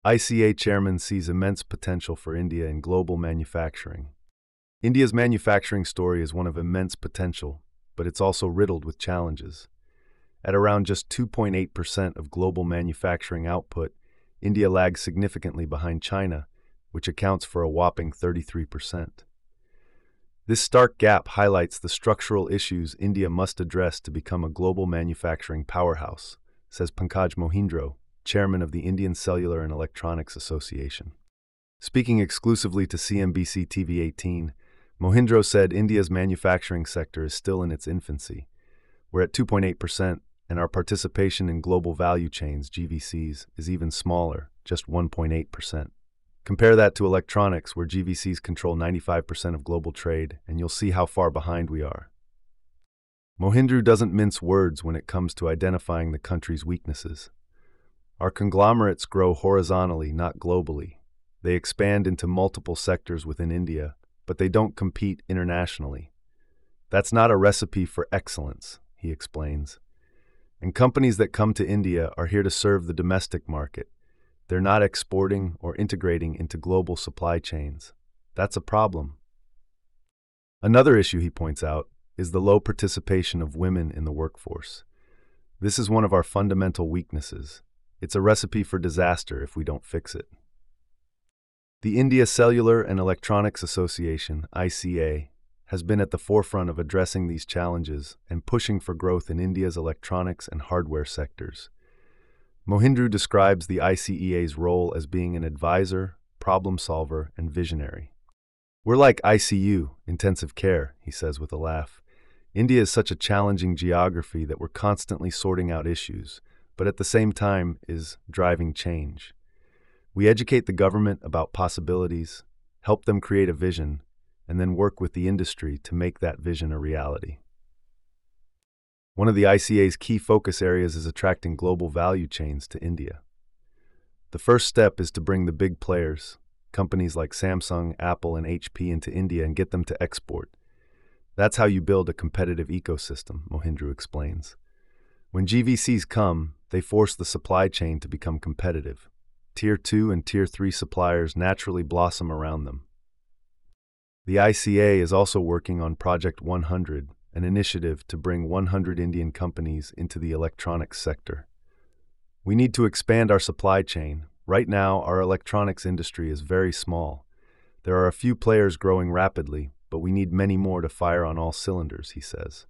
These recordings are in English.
ICA chairman sees immense potential for India in global manufacturing. India's manufacturing story is one of immense potential, but it's also riddled with challenges. At around just 2.8% of global manufacturing output, India lags significantly behind China, which accounts for a whopping 33%. This stark gap highlights the structural issues India must address to become a global manufacturing powerhouse, says Pankaj Mohindro, chairman of the Indian Cellular and Electronics Association. Speaking exclusively to CNBC TV 18, Mohindro said India's manufacturing sector is still in its infancy. We're at 2.8%, and our participation in global value chains, GVCs, is even smaller, just 1.8%. Compare that to electronics, where GVCs control 95% of global trade, and you'll see how far behind we are. Mohindro doesn't mince words when it comes to identifying the country's weaknesses. Our conglomerates grow horizontally, not globally. They expand into multiple sectors within India, but they don't compete internationally. That's not a recipe for excellence, he explains. And companies that come to India are here to serve the domestic market. They're not exporting or integrating into global supply chains. That's a problem. Another issue, he points out, is the low participation of women in the workforce. This is one of our fundamental weaknesses. It's a recipe for disaster if we don't fix it. The India Cellular and Electronics Association, ICA, has been at the forefront of addressing these challenges and pushing for growth in India's electronics and hardware sectors. Mohindro describes the ICEA's role as being an advisor, problem solver, and visionary. We're like ICU, intensive care, he says with a laugh. India is such a challenging geography that we're constantly sorting out issues, but at the same time is driving change. We educate the government about possibilities, help them create a vision, and then work with the industry to make that vision a reality. One of the ICA's key focus areas is attracting global value chains to India. The first step is to bring the big players, companies like Samsung, Apple, and HP, into India and get them to export. That's how you build a competitive ecosystem, Mohindro explains. When GVCs come, they force the supply chain to become competitive. Tier 2 and Tier 3 suppliers naturally blossom around them. The ICA is also working on Project 100, an initiative to bring 100 Indian companies into the electronics sector. We need to expand our supply chain. Right now, our electronics industry is very small. There are a few players growing rapidly, but we need many more to fire on all cylinders, he says.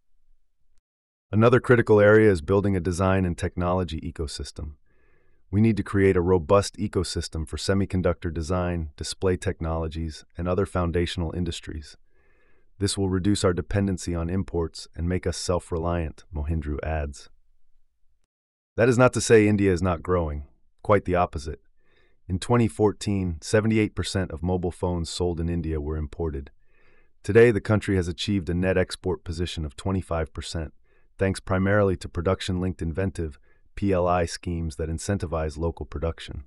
Another critical area is building a design and technology ecosystem. We need to create a robust ecosystem for semiconductor design, display technologies, and other foundational industries. This will reduce our dependency on imports and make us self-reliant, Mohindro adds. That is not to say India is not growing, quite the opposite. In 2014, 78% of mobile phones sold in India were imported. Today, the country has achieved a net export position of 25%, thanks primarily to production-linked inventive PLI schemes that incentivize local production.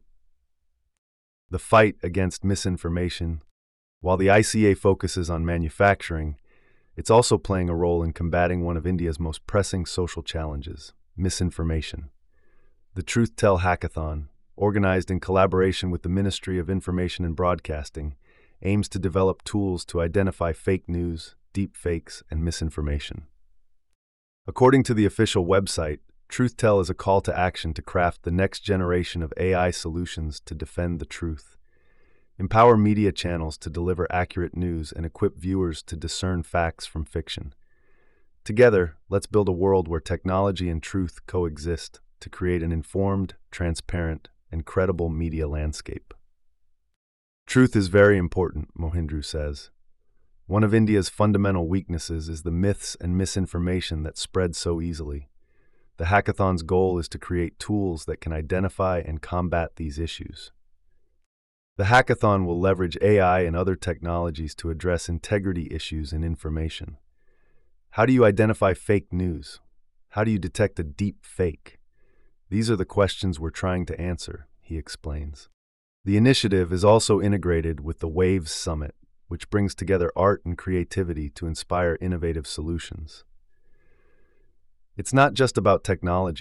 The fight against misinformation. While the ICA focuses on manufacturing, it's also playing a role in combating one of India's most pressing social challenges, misinformation. The Truth Tell Hackathon, organized in collaboration with the Ministry of Information and Broadcasting, aims to develop tools to identify fake news, deep fakes, and misinformation. According to the official website, Truth Tell is a call to action to craft the next generation of AI solutions to defend the truth. Empower media channels to deliver accurate news and equip viewers to discern facts from fiction. Together, let's build a world where technology and truth coexist to create an informed, transparent, and credible media landscape. Truth is very important, Mohindro says. One of India's fundamental weaknesses is the myths and misinformation that spread so easily. The hackathon's goal is to create tools that can identify and combat these issues. The hackathon will leverage AI and other technologies to address integrity issues in information. How do you identify fake news? How do you detect a deep fake? These are the questions we're trying to answer, he explains. The initiative is also integrated with the Waves Summit, which brings together art and creativity to inspire innovative solutions. It's not just about technology.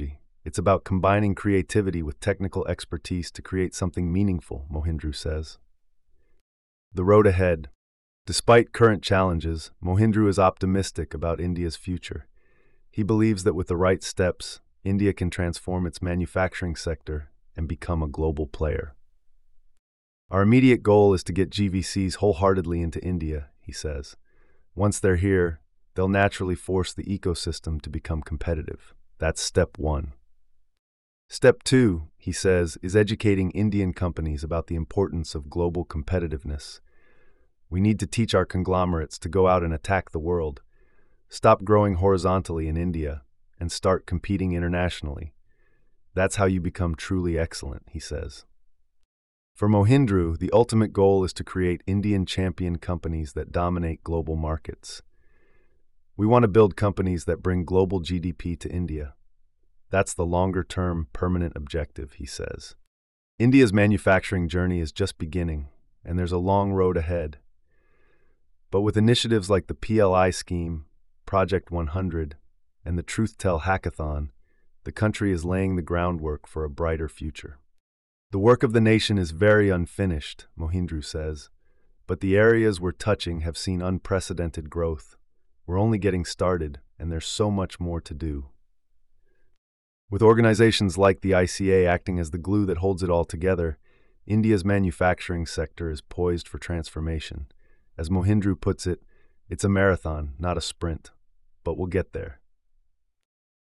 It's about combining creativity with technical expertise to create something meaningful, Mohindru says. The road ahead. Despite current challenges, Mohindru is optimistic about India's future. He believes that with the right steps, India can transform its manufacturing sector and become a global player. Our immediate goal is to get GVCs wholeheartedly into India, he says. Once they're here, they'll naturally force the ecosystem to become competitive. That's step one. Step two, he says, is educating Indian companies about the importance of global competitiveness. We need to teach our conglomerates to go out and attack the world, stop growing horizontally in India, and start competing internationally. That's how you become truly excellent, he says. For Mohindru, the ultimate goal is to create Indian champion companies that dominate global markets. We want to build companies that bring global GDP to India. That's the longer-term, permanent objective, he says. India's manufacturing journey is just beginning, and there's a long road ahead. But with initiatives like the PLI scheme, Project 100, and the TruthTell Hackathon, the country is laying the groundwork for a brighter future. The work of the nation is very unfinished, Mohindru says, but the areas we're touching have seen unprecedented growth. We're only getting started, and there's so much more to do. With organizations like the ICA acting as the glue that holds it all together, India's manufacturing sector is poised for transformation. As Mohindru puts it, it's a marathon, not a sprint, but we'll get there.